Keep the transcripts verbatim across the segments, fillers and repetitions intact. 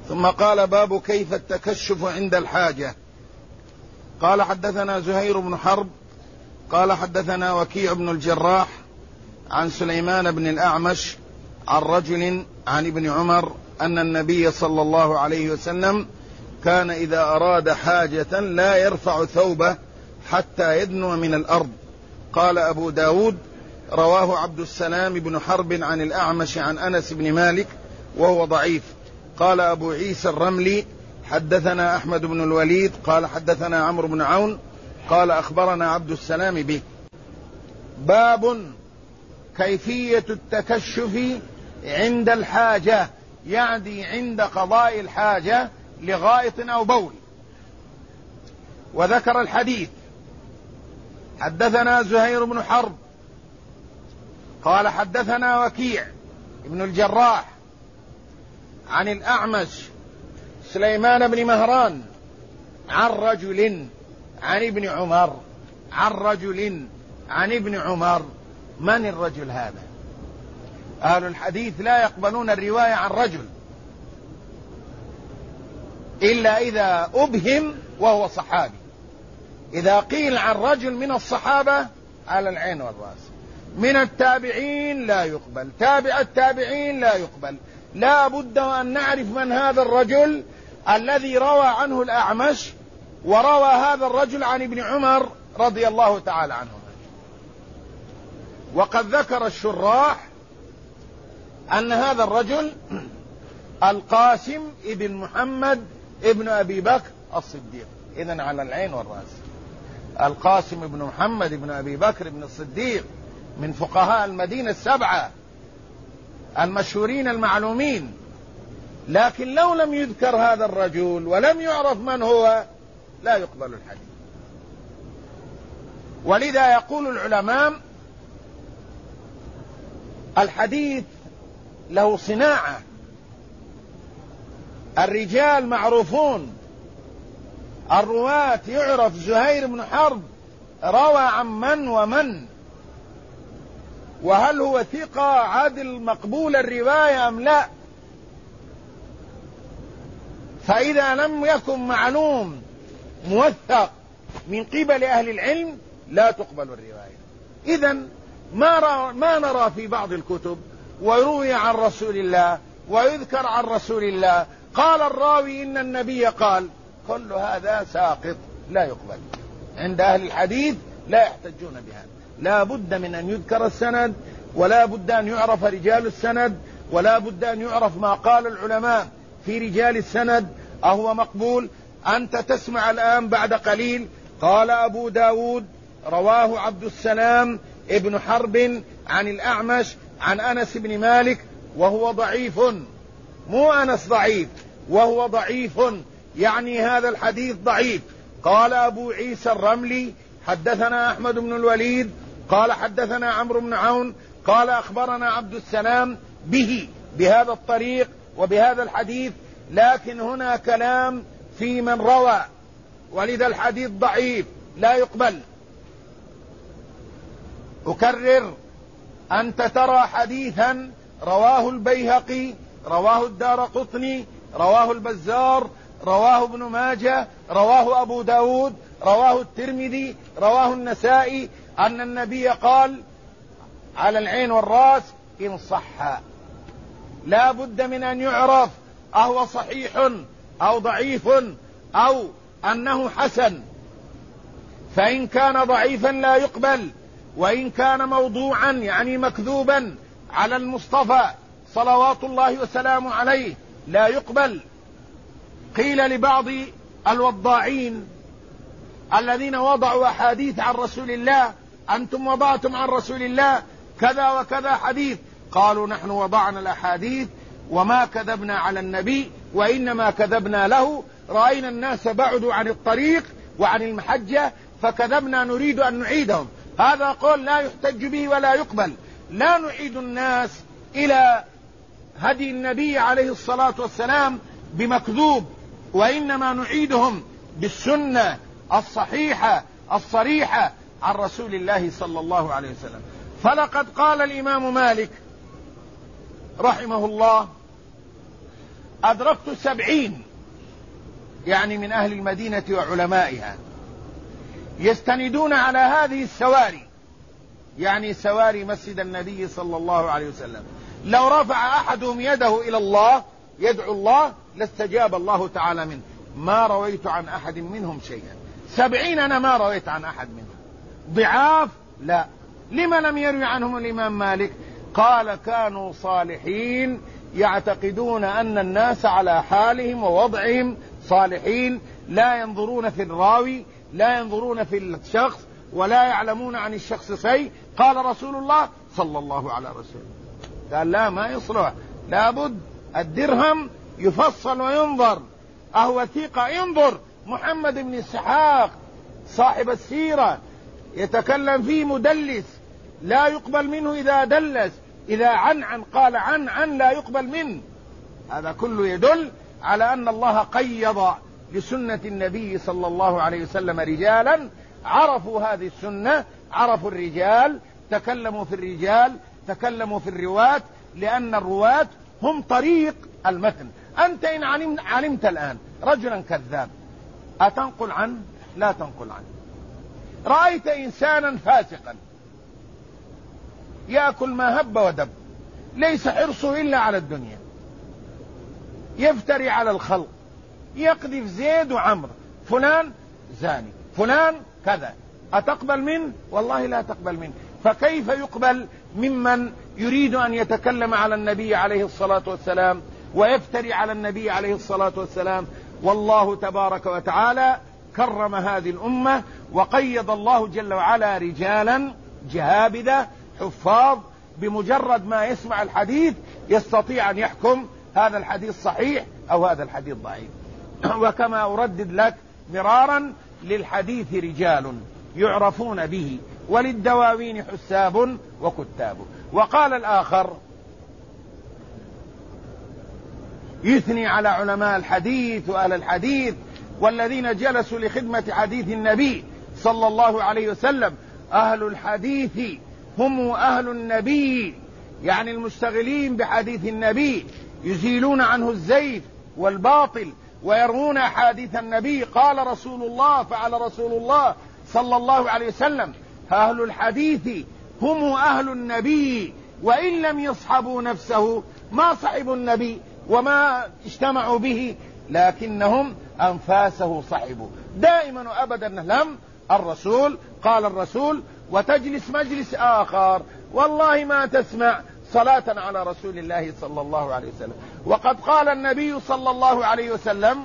ثم قال: باب كيف التكشف عند الحاجة. قال: حدثنا زهير بن حرب قال حدثنا وكيع بن الجراح عن سليمان بن الأعمش عن رجل عن ابن عمر أن النبي صلى الله عليه وسلم كان إذا أراد حاجة لا يرفع ثوبه حتى يدنو من الأرض. قال أبو داود: رواه عبد السلام بن حرب عن الأعمش عن أنس بن مالك وهو ضعيف. قال أبو عيسى الرملي: حدثنا أحمد بن الوليد قال حدثنا عمرو بن عون قال أخبرنا عبد السلام به. باب كيفية التكشف عند الحاجة، يعني عند قضاء الحاجة لغائط أو بول. وذكر الحديث: حدثنا زهير بن حرب قال حدثنا وكيع بن الجراح عن الأعمش سليمان بن مهران عن رجل عن ابن عمر عن رجل عن ابن عمر. من الرجل هذا؟ أهل الحديث لا يقبلون الرواية عن رجل إلا إذا أبهم وهو صحابي. إذا قيل عن رجل من الصحابة على العين والرأس، من التابعين لا يقبل، تابع التابعين لا يقبل. لا بد أن نعرف من هذا الرجل الذي روى عنه الأعمش، وروى هذا الرجل عن ابن عمر رضي الله تعالى عنهما. وقد ذكر الشراح أن هذا الرجل القاسم ابن محمد ابن أبي بكر الصديق. إذن على العين والرأس، القاسم ابن محمد ابن أبي بكر ابن الصديق من فقهاء المدينة السبعة المشهورين المعلومين. لكن لو لم يذكر هذا الرجل ولم يعرف من هو لا يقبل الحديث. ولذا يقول العلماء: الحديث له صناعة، الرجال معروفون، الرواة يعرف زهير بن حرب روى عن من ومن، وهل هو ثقة عادل مقبول الرواية أم لا. فإذا لم يكن معلوم موثق من قبل أهل العلم لا تقبل الرواية. إذن ما, ما نرى في بعض الكتب ويروي عن رسول الله ويذكر عن رسول الله قال الراوي إن النبي قال، كل هذا ساقط لا يقبل عند أهل الحديث، لا يحتجون بهذا. لا بد من أن يذكر السند، ولا بد أن يعرف رجال السند، ولا بد أن يعرف ما قال العلماء في رجال السند أهو مقبول. أنت تسمع الآن بعد قليل قال أبو داود: رواه عبد السلام ابن حرب عن الأعمش عن أنس بن مالك وهو ضعيف. مو أنس ضعيف، وهو ضعيف، يعني هذا الحديث ضعيف. قال أبو عيسى الرملي: حدثنا أحمد بن الوليد قال حدثنا عمرو بن عون قال أخبرنا عبد السلام به، بهذا الطريق وبهذا الحديث. لكن هنا كلام في من روى، ولذا الحديث ضعيف لا يقبل. أكرر: أنت ترى حديثا رواه البيهقي، رواه الدارقطني، رواه البزار، رواه ابن ماجه، رواه أبو داود، رواه الترمذي، رواه النسائي، أن النبي قال على العين والرأس إن صح. لا بد من أن يعرف أهو صحيح أو ضعيف أو أنه حسن. فإن كان ضعيفا لا يقبل، وإن كان موضوعا يعني مكذوبا على المصطفى صلوات الله وسلامه عليه لا يقبل. قيل لبعض الوضاعين الذين وضعوا أحاديث عن رسول الله: أنتم وضعتم عن رسول الله كذا وكذا حديث. قالوا: نحن وضعنا الأحاديث وما كذبنا على النبي، وإنما كذبنا له. رأينا الناس بعدوا عن الطريق وعن المحجة فكذبنا، نريد أن نعيدهم. هذا قول لا يحتج به ولا يقبل. لا نعيد الناس إلى هدي النبي عليه الصلاة والسلام بمكذوب، وإنما نعيدهم بالسنة الصحيحة الصريحة عن رسول الله صلى الله عليه وسلم. فلقد قال الإمام مالك رحمه الله: أدركت سبعين يعني من أهل المدينة وعلمائها يستندون على هذه السواري، يعني سواري مسجد النبي صلى الله عليه وسلم، لو رفع أحدهم يده إلى الله يدعو الله لاستجاب الله تعالى منه. ما رويت عن أحد منهم شيئا. سبعين أنا ما رويت عن أحد منهم. ضعاف لا. لما لم يروي عنهم الإمام مالك؟ قال كانوا صالحين يعتقدون أن الناس على حالهم ووضعهم صالحين، لا ينظرون في الراوي، لا ينظرون في الشخص، ولا يعلمون عن الشخص شيء. قال رسول الله صلى الله على رسوله، قال لا ما يصلح، لابد الدرهم يفصل وينظر. أهو ثقة ينظر. محمد بن إسحاق صاحب السيرة يتكلم فيه مدلس لا يقبل منه إذا دلس، إذا عن عن قال عن عن لا يقبل منه. هذا كله يدل على أن الله قيض لسنة النبي صلى الله عليه وسلم رجالا عرفوا هذه السنة، عرفوا الرجال، تكلموا في الرجال، تكلموا في الرواة، لأن الرواة هم طريق المتن. أنت إن علمت, علمت الآن رجلا كذاب أتنقل عنه؟ لا تنقل عنه. رأيت إنسانا فاسقا يأكل ما هب ودب، ليس حرصه إلا على الدنيا، يفتري على الخلق، يقذف زيد وعمر، فلان زاني، فلان كذا، أتقبل منه؟ والله لا تقبل منه. فكيف يقبل ممن يريد أن يتكلم على النبي عليه الصلاة والسلام ويفتري على النبي عليه الصلاة والسلام؟ والله تبارك وتعالى كرم هذه الأمة، وقيض الله جل وعلا رجالا جهابذة حفاظ، بمجرد ما يسمع الحديث يستطيع أن يحكم هذا الحديث صحيح أو هذا الحديث ضعيف. وكما أردد لك مرارا، للحديث رجال يعرفون به، وللدواوين حساب وكتاب. وقال الآخر يثني على علماء الحديث وأهل الحديث والذين جلسوا لخدمة حديث النبي صلى الله عليه وسلم: أهل الحديث هم أهل النبي، يعني المشتغلين بحديث النبي، يزيلون عنه الزيف والباطل ويرمون أحاديث النبي. قال رسول الله، فعل رسول الله صلى الله عليه وسلم. أهل الحديث هم أهل النبي، وإن لم يصحبوا نفسه ما صحبوا النبي وما اجتمعوا به، لكنهم أنفاسه صحبوا دائما وأبدا. لم الرسول قال الرسول، وتجلس مجلس آخر والله ما تسمع صلاة على رسول الله صلى الله عليه وسلم. وقد قال النبي صلى الله عليه وسلم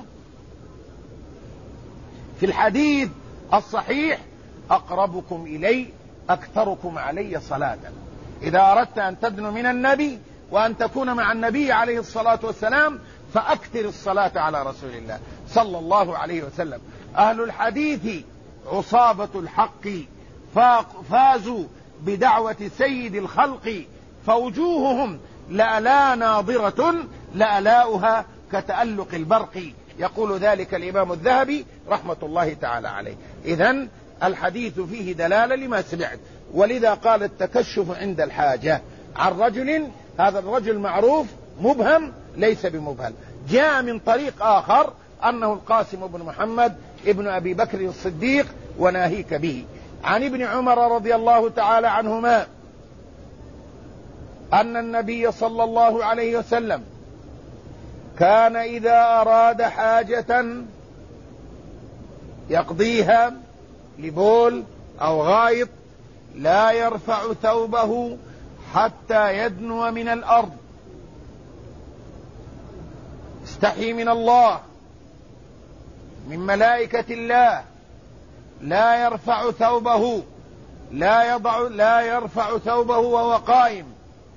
في الحديث الصحيح: أقربكم إلي أكثركم علي صلاة. إذا أردت أن تدنو من النبي وأن تكون مع النبي عليه الصلاة والسلام فأكثر الصلاة على رسول الله صلى الله عليه وسلم. أهل الحديث عصابة الحق، فازوا بدعوة سيد الخلق، فوجوههم لألا ناظرة لألاؤها كتألق البرق. يقول ذلك الإمام الذهبي رحمة الله تعالى عليه. إذن الحديث فيه دلالة لما سمعت، ولذا قال التكشف عند الحاجة عن رجل، هذا الرجل معروف مبهم ليس بمبهم، جاء من طريق آخر أنه القاسم بن محمد ابن أبي بكر الصديق وناهيك به. عن ابن عمر رضي الله تعالى عنهما أن النبي صلى الله عليه وسلم كان إذا أراد حاجة يقضيها لبول أو غائط لا يرفع ثوبه حتى يدنو من الأرض، استحي من الله من ملائكة الله، لا يرفع ثوبه، لا يضع لا يرفع ثوبه وهو قائم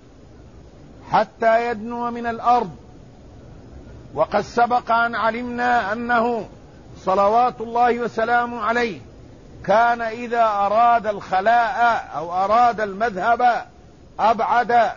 حتى يدنو من الأرض. وقد سبق أن علمنا أنه صلوات الله وسلامه عليه كان إذا أراد الخلاء أو أراد المذهب أبعد،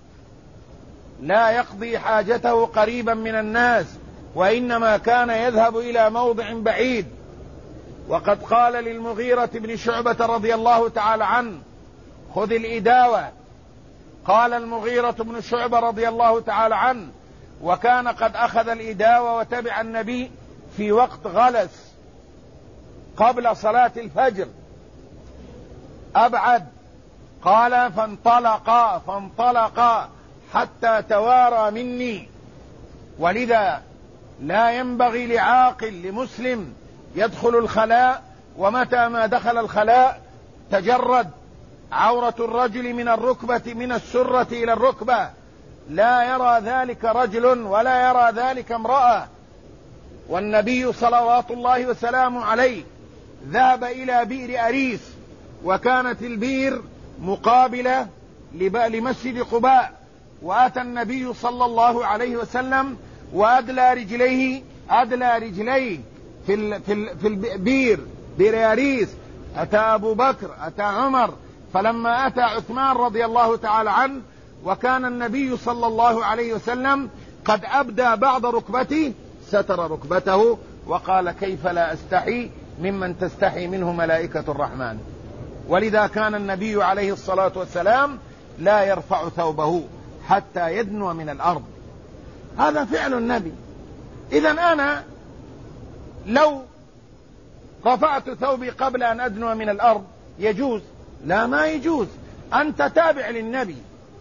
لا يقضي حاجته قريبا من الناس، وإنما كان يذهب إلى موضع بعيد. وقد قال للمغيرة بن شعبة رضي الله تعالى عنه: خذ الإداوة. قال المغيرة بن شعبة رضي الله تعالى عنه: وكان قد أخذ الإداوة وتبع النبي في وقت غلس قبل صلاة الفجر أبعد. قال فانطلقا فانطلقا حتى توارى مني. ولذا لا ينبغي لعاقل لمسلم يدخل الخلاء ومتى ما دخل الخلاء تجرد عورة الرجل من الركبة من السرة إلى الركبة، لا يرى ذلك رجل ولا يرى ذلك امرأة. والنبي صلوات الله وسلامه عليه ذهب إلى بئر أريس، وكانت البئر مقابلة لمسجد قباء، وأتى النبي صلى الله عليه وسلم وأدلى رجليه أدلى رجليه في ال في ال في البئر بئر أريس. أتى أبو بكر، أتى عمر، فلما أتى عثمان رضي الله تعالى عنه وكان النبي صلى الله عليه وسلم قد أبدى بعض ركبته ستر ركبته وقال كيف لا أستحي ممن تستحي منه ملائكة الرحمن. ولذا كان النبي عليه الصلاة والسلام لا يرفع ثوبه حتى يدنو من الأرض. هذا فعل النبي. إذن أنا لو رفعت ثوبي قبل أن أدنو من الأرض يجوز؟ لا، ما يجوز. أنت تابع للنبي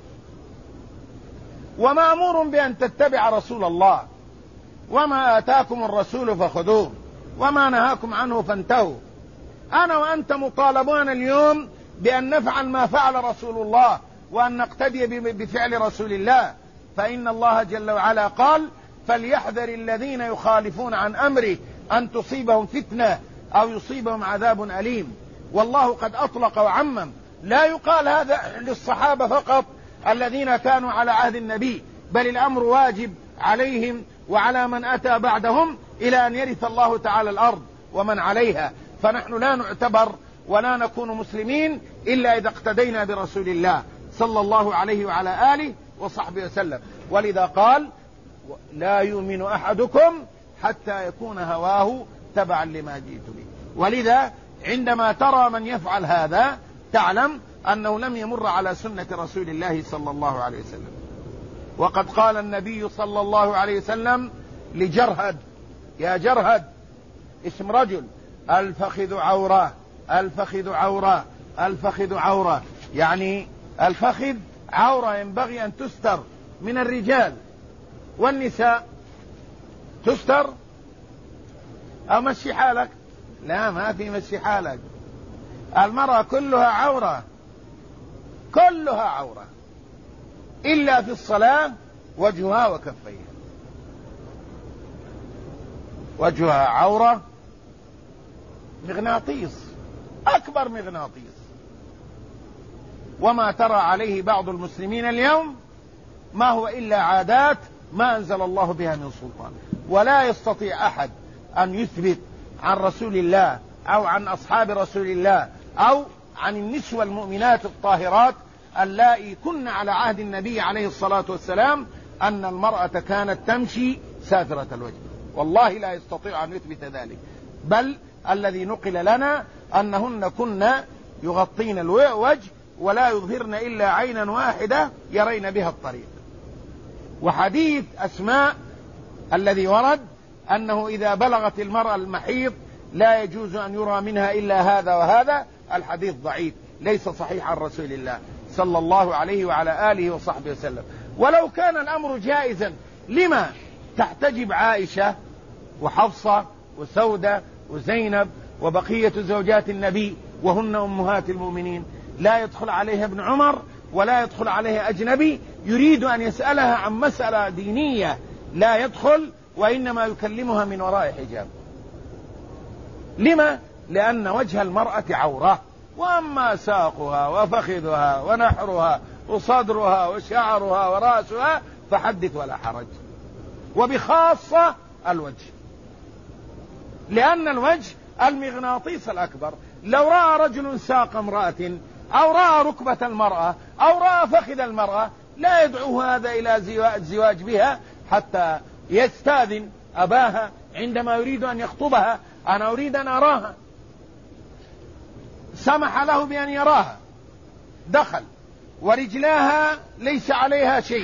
ومأمور بأن تتبع رسول الله، وما آتاكم الرسول فخذوه وما نهاكم عنه فانتهوا. أنا وأنت مطالبون اليوم بأن نفعل ما فعل رسول الله وأن نقتدي بفعل رسول الله، فإن الله جل وعلا قال فليحذر الذين يخالفون عن أمره أن تصيبهم فتنة أو يصيبهم عذاب أليم. والله قد أطلق وعمم، لا يقال هذا للصحابة فقط الذين كانوا على عهد النبي، بل الأمر واجب عليهم وعلى من أتى بعدهم إلى أن يرث الله تعالى الأرض ومن عليها. فنحن لا نعتبر ولا نكون مسلمين إلا إذا اقتدينا برسول الله صلى الله عليه وعلى آله وصحبه وسلم. ولذا قال لا يؤمن أحدكم حتى يكون هواه تبعا لما جئت به. ولذا عندما ترى من يفعل هذا تعلم أنه لم يمر على سنة رسول الله صلى الله عليه وسلم. وقد قال النبي صلى الله عليه وسلم لجرهد يا جرهد، اسم رجل، الفخذ عورة الفخذ عورة الفخذ عورة، يعني الفخذ عورة ينبغي أن تستر من الرجال، والنساء تستر. أو مشي حالك؟ لا، ما في مشي حالك. المرأة كلها عورة، كلها عورة إلا في الصلاة وجهها وكفيها. وجهها عورة مغناطيس، أكبر مغناطيس. وما ترى عليه بعض المسلمين اليوم ما هو إلا عادات ما أنزل الله بها من سلطان. ولا يستطيع أحد أن يثبت عن رسول الله أو عن أصحاب رسول الله أو عن النسوة المؤمنات الطاهرات اللائي كن على عهد النبي عليه الصلاة والسلام أن المرأة كانت تمشي سافرة الوجه. والله لا يستطيع أن يثبت ذلك، بل الذي نقل لنا أنهن كن يغطين الوجه ولا يظهرن إلا عينا واحدة يرين بها الطريق. وحديث أسماء الذي ورد أنه إذا بلغت المرأة المحيض لا يجوز أن يرى منها إلا هذا وهذا، الحديث ضعيف ليس صحيح عن رسول الله صلى الله عليه وعلى آله وصحبه وسلم. ولو كان الأمر جائزا لما تحتجب عائشة وحفصة وسودة وزينب وبقية زوجات النبي وهن أمهات المؤمنين؟ لا يدخل عليها ابن عمر ولا يدخل عليها أجنبي يريد أن يسألها عن مسألة دينية، لا يدخل، وإنما يكلمها من وراء حجاب. لما؟ لأن وجه المرأة عورة، وأما ساقها وفخذها ونحرها وصدرها وشعرها ورأسها فحدث ولا حرج. وبخاصة الوجه، لأن الوجه المغناطيس الأكبر. لو رأى رجل ساق امرأة أو رأى ركبة المرأة أو رأى فخذ المرأة لا يدعو هذا إلى الزواج بها حتى يستاذن أباها عندما يريد أن يخطبها. أنا أريد أن أراها، سمح له بأن يراها، دخل ورجلاها ليس عليها شيء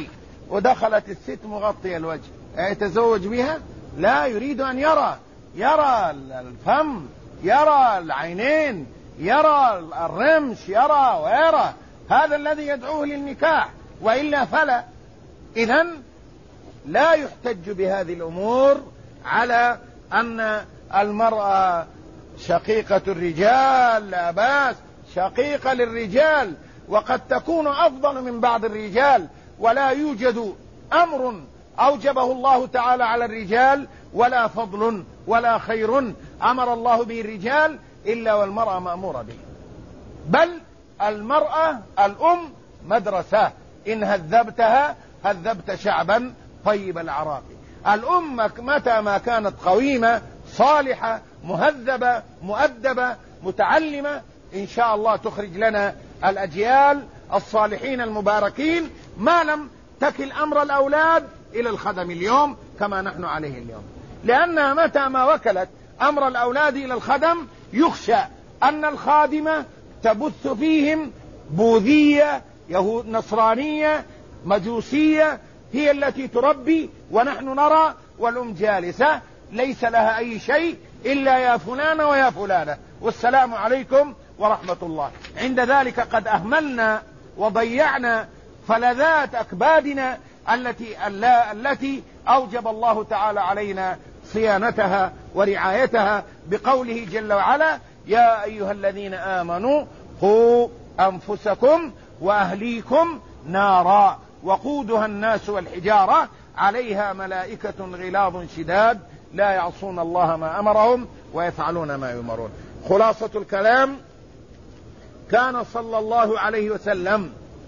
ودخلت الست مغطية الوجه، يتزوج بها؟ لا، يريد أن يرى يرى الفم، يرى العينين، يرى الرمش، يرى ويرى. هذا الذي يدعوه للنكاح، وإلا فلا. إذن لا يحتج بهذه الأمور على أن المرأة شقيقة الرجال، لا بأس، شقيقة للرجال، وقد تكون أفضل من بعض الرجال، ولا يوجد أمر أوجبه الله تعالى على الرجال ولا فضل ولا خير أمر الله به الرجال إلا والمرأة مأمورة به. بل المرأة الأم مدرسة، إن هذبتها هذبت شعبا طيب العراق. الأم متى ما كانت قويمة صالحة مهذبة مؤدبة متعلمة، إن شاء الله تخرج لنا الأجيال الصالحين المباركين، ما لم تكل أمر الأولاد إلى الخدم اليوم كما نحن عليه اليوم. لأنها متى ما وكلت أمر الأولاد إلى الخدم يخشى أن الخادمة تبث فيهم بوذية، يهود، نصرانية، مجوسية، هي التي تربي، ونحن نرى والأم جالسة ليس لها أي شيء إلا يا فلانة ويا فلانة والسلام عليكم ورحمة الله. عند ذلك قد أهملنا وضيعنا فلذات أكبادنا التي التي أوجب الله تعالى علينا صيانتها ورعايتها بقوله جل وعلا: يا أيها الذين آمنوا قوا أنفسكم وأهليكم نارا وقودها الناس والحجارة عليها ملائكة غلاظ شداد لا يعصون الله ما أمرهم ويفعلون ما يؤمرون. خلاصة الكلام: كان صلى الله عليه وسلم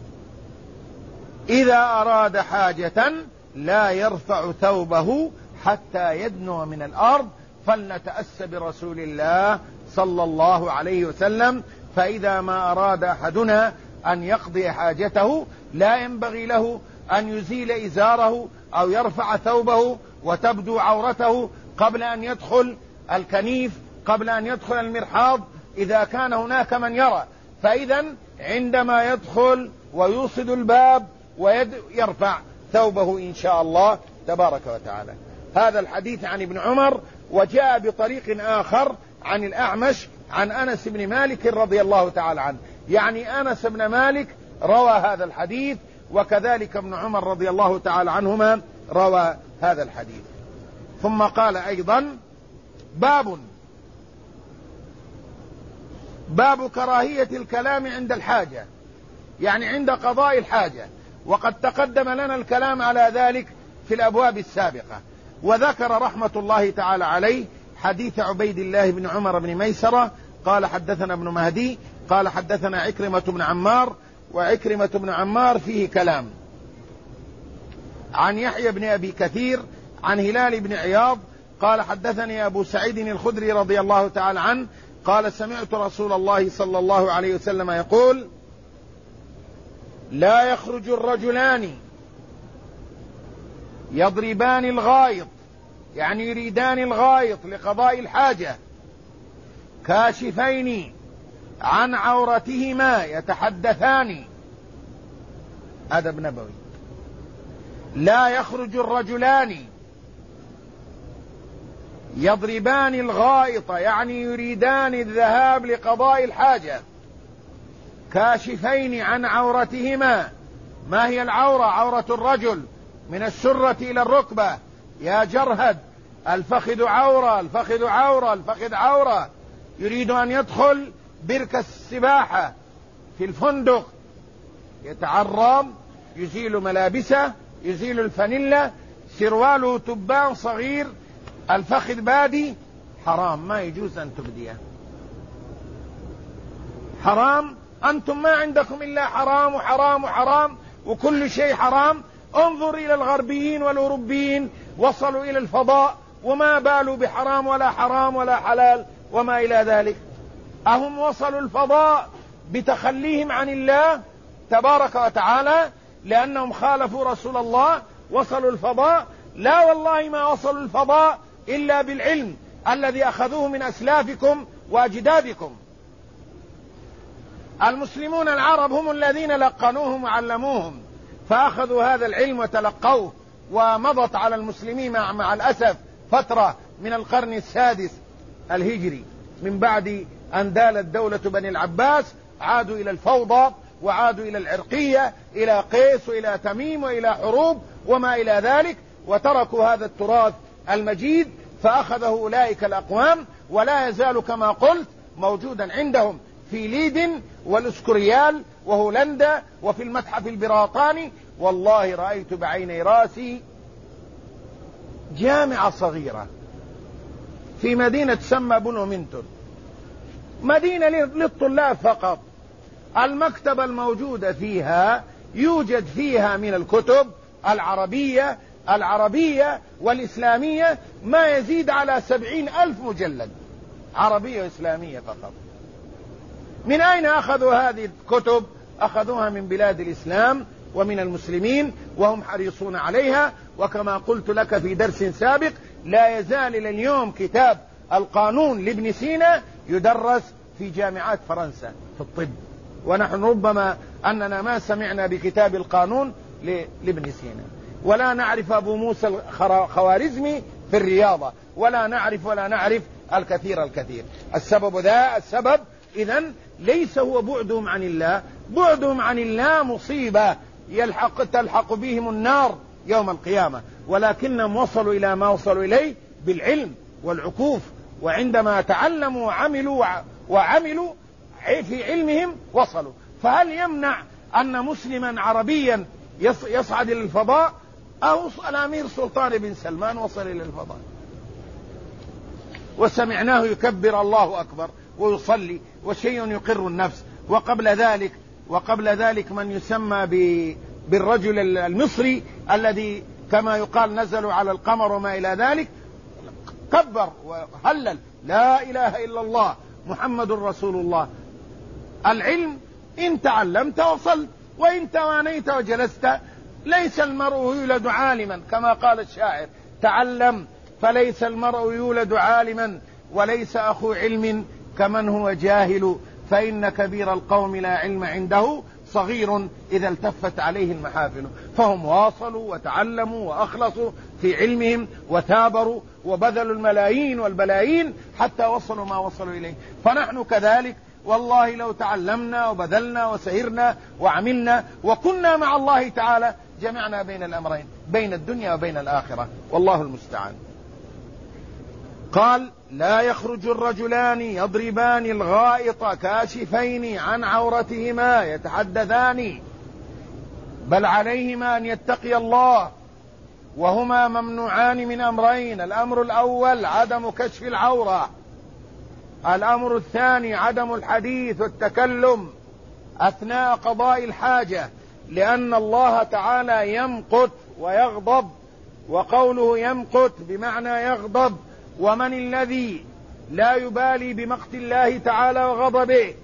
إذا أراد حاجة لا يرفع ثوبه حتى يدنو من الأرض، فلنتأس برسول الله صلى الله عليه وسلم. فإذا ما أراد أحدنا أن يقضي حاجته لا ينبغي له أن يزيل إزاره أو يرفع ثوبه وتبدو عورته قبل أن يدخل الكنيف، قبل أن يدخل المرحاض، إذا كان هناك من يرى. فإذا عندما يدخل ويوصد الباب ويرفع ثوبه إن شاء الله تبارك وتعالى. هذا الحديث عن ابن عمر. وجاء بطريق آخر عن الأعمش عن أنس بن مالك رضي الله تعالى عنه، يعني أنس بن مالك روى هذا الحديث، وكذلك ابن عمر رضي الله تعالى عنهما روى هذا الحديث. ثم قال أيضا: باب باب كراهية الكلام عند الحاجة، يعني عند قضاء الحاجة، وقد تقدم لنا الكلام على ذلك في الأبواب السابقة. وذكر رحمة الله تعالى عليه حديث عبيد الله بن عمر بن ميسرة قال: حدثنا ابن مهدي قال: حدثنا عكرمة بن عمار، وعكرمة بن عمار فيه كلام، عن يحيى بن أبي كثير عن هلال بن عياض قال: حدثني أبو سعيد الخدري رضي الله تعالى عنه قال: سمعت رسول الله صلى الله عليه وسلم يقول: لا يخرج الرجلان يضربان الغائط، يعني يريدان الغائط لقضاء الحاجة، كاشفين عن عورتهما يتحدثان. أدب نبوي. لا يخرج الرجلان يضربان الغائط، يعني يريدان الذهاب لقضاء الحاجة، كاشفين عن عورتهما. ما هي العورة؟ عورة الرجل من السرة إلى الركبة. يا جرهد، الفخذ عورة، الفخذ عورة، الفخذ عورة. يريد أن يدخل بركة السباحة في الفندق، يتعرم، يزيل ملابسه، يزيل الفانيلا، سرواله تبان صغير، الفخذ بادي، حرام، ما يجوز أن تبديه، حرام. أنتم ما عندكم إلا حرام وحرام وحرام، وكل شيء حرام. انظر إلى الغربيين والأوروبيين، وصلوا إلى الفضاء وما بالوا بحرام ولا حرام ولا حلال وما إلى ذلك. أهم وصلوا الفضاء بتخليهم عن الله تبارك وتعالى لأنهم خالفوا رسول الله؟ وصلوا الفضاء؟ لا والله، ما وصلوا الفضاء إلا بالعلم الذي أخذوه من أسلافكم وأجدادكم. المسلمون العرب هم الذين لقنوهم وعلموهم، فأخذوا هذا العلم وتلقوه، ومضت على المسلمين مع, مع الأسف فترة من القرن السادس الهجري من بعد أن دالت دولة بني العباس، عادوا إلى الفوضى وعادوا إلى العرقية، إلى قيس وإلى تميم وإلى حروب وما إلى ذلك، وتركوا هذا التراث المجيد. فأخذه أولئك الأقوام، ولا يزال كما قلت موجودا عندهم في ليدن والأسكوريال وهولندا وفي المتحف البريطاني. والله رأيت بعيني راسي جامعة صغيرة في مدينة تسمى بلومنتون، مدينة للطلاب فقط. المكتبة الموجودة فيها يوجد فيها من الكتب العربية العربية والإسلامية ما يزيد على سبعين ألف مجلد، عربية وإسلامية فقط. من أين أخذوا هذه الكتب؟ أخذوها من بلاد الإسلام ومن المسلمين، وهم حريصون عليها. وكما قلت لك في درس سابق، لا يزال إلى اليوم كتاب القانون لابن سينا يدرس في جامعات فرنسا في الطب، ونحن ربما أننا ما سمعنا بكتاب القانون لابن سينا، ولا نعرف أبو موسى الخوارزمي في الرياضة، ولا نعرف ولا نعرف الكثير الكثير. السبب ذا السبب إذن ليس هو بعدهم عن الله، بعدهم عن الله مصيبة يلحق تلحق بهم النار يوم القيامة، ولكنهم وصلوا إلى ما وصلوا إليه بالعلم والعكوف، وعندما تعلموا وعملوا وعملوا في علمهم وصلوا. فهل يمنع أن مسلما عربيا يصعد إلى الفضاء؟ أو الأمير سلطان بن سلمان وصل إلى الفضاء وسمعناه يكبر الله أكبر ويصلي، وشيء يقر النفس. وقبل ذلك وقبل ذلك من يسمى بالرجل المصري الذي كما يقال نزلوا على القمر وما إلى ذلك، كبر وهلل لا إله إلا الله محمد رسول الله. العلم إن تعلمت وصلت، وإن توانيت وجلست. ليس المرء يولد عالما كما قال الشاعر، تعلم فليس المرء يولد عالما، وليس أخو علم كمن هو جاهل، فإن كبير القوم لا علم عنده، صغير إذا التفت عليه المحافل. فهم واصلوا وتعلموا وأخلصوا في علمهم وثابروا وبذلوا الملايين والبلايين حتى وصلوا ما وصلوا إليه. فنحن كذلك والله لو تعلمنا وبذلنا وسهرنا وعملنا وكنا مع الله تعالى جمعنا بين الأمرين، بين الدنيا وبين الآخرة، والله المستعان. قال: لا يخرج الرجلان يضربان الغائط كاشفين عن عورتهما يتحدثان، بل عليهما أن يتقي الله، وهما ممنوعان من أمرين: الأمر الأول عدم كشف العورة، الأمر الثاني عدم الحديث والتكلم أثناء قضاء الحاجة، لأن الله تعالى يمقت ويغضب، وقوله يمقت بمعنى يغضب. ومن الذي لا يبالي بمقت الله تعالى وغضبه؟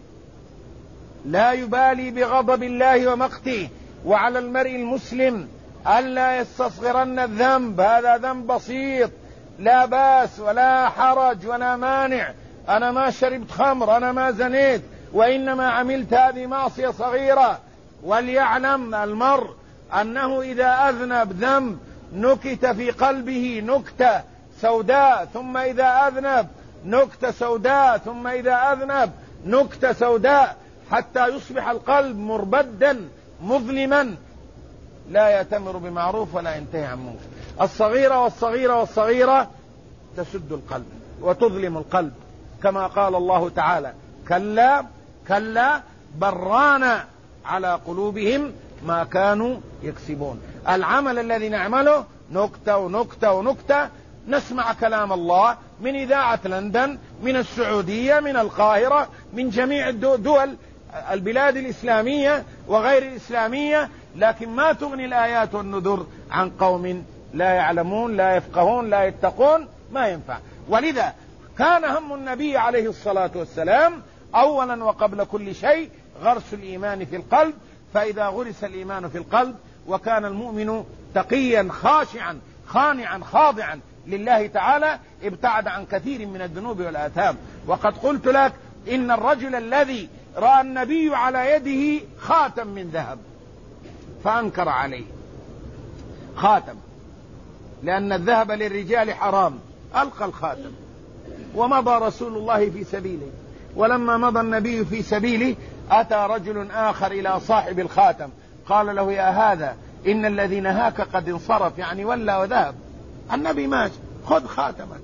لا يبالي بغضب الله ومقته. وعلى المرء المسلم ألا يستصغرن الذنب، هذا ذنب بسيط لا باس ولا حرج ولا مانع، أنا ما شربت خمر، أنا ما زنيت، وإنما عملت هذه معصية صغيرة. وليعلم المرء أنه إذا أذنب ذنب نكت في قلبه نكتة سوداء، ثم إذا أذنب نكتة سوداء، ثم إذا أذنب نكتة سوداء، حتى يصبح القلب مربدا مظلما لا يأتمر بمعروف ولا ينتهي عن منكر. الصغيرة والصغيرة والصغيرة تسد القلب وتظلم القلب، كما قال الله تعالى: كلا كلا بران على قلوبهم ما كانوا يكسبون. العمل الذي نعمله نكتة ونكتة ونكتة. نسمع كلام الله من إذاعة لندن، من السعودية، من القاهرة، من جميع الدول البلاد الإسلامية وغير الإسلامية، لكن ما تغني الآيات والنذر عن قوم لا يعلمون لا يفقهون لا يتقون، ما ينفع. ولذا كان هم النبي عليه الصلاة والسلام أولا وقبل كل شيء غرس الإيمان في القلب، فإذا غرس الإيمان في القلب وكان المؤمن تقيا خاشعا خانعا خاضعا لله تعالى ابتعد عن كثير من الذنوب والآثام. وقد قلت لك إن الرجل الذي رأى النبي على يده خاتم من ذهب فأنكر عليه خاتم، لأن الذهب للرجال حرام، ألقى الخاتم ومضى رسول الله في سبيله. ولما مضى النبي في سبيله أتى رجل آخر إلى صاحب الخاتم قال له: يا هذا إن الذي نهاك قد انصرف، يعني ولى وذهب، النبي ماشي، خذ خاتمك،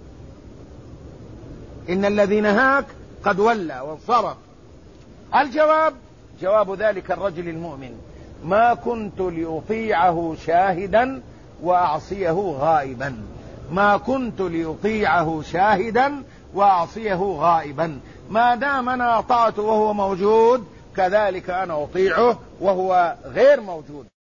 إن الذي نهاك قد ولى وانصرف. الجواب جواب ذلك الرجل المؤمن: ما كنت لأطيعه شاهدا وأعصيه غائبا، ما كنت لأطيعه شاهدا وأعصيه غائبا، ما دام أنا أطعته وهو موجود كذلك أنا أطيعه وهو غير موجود.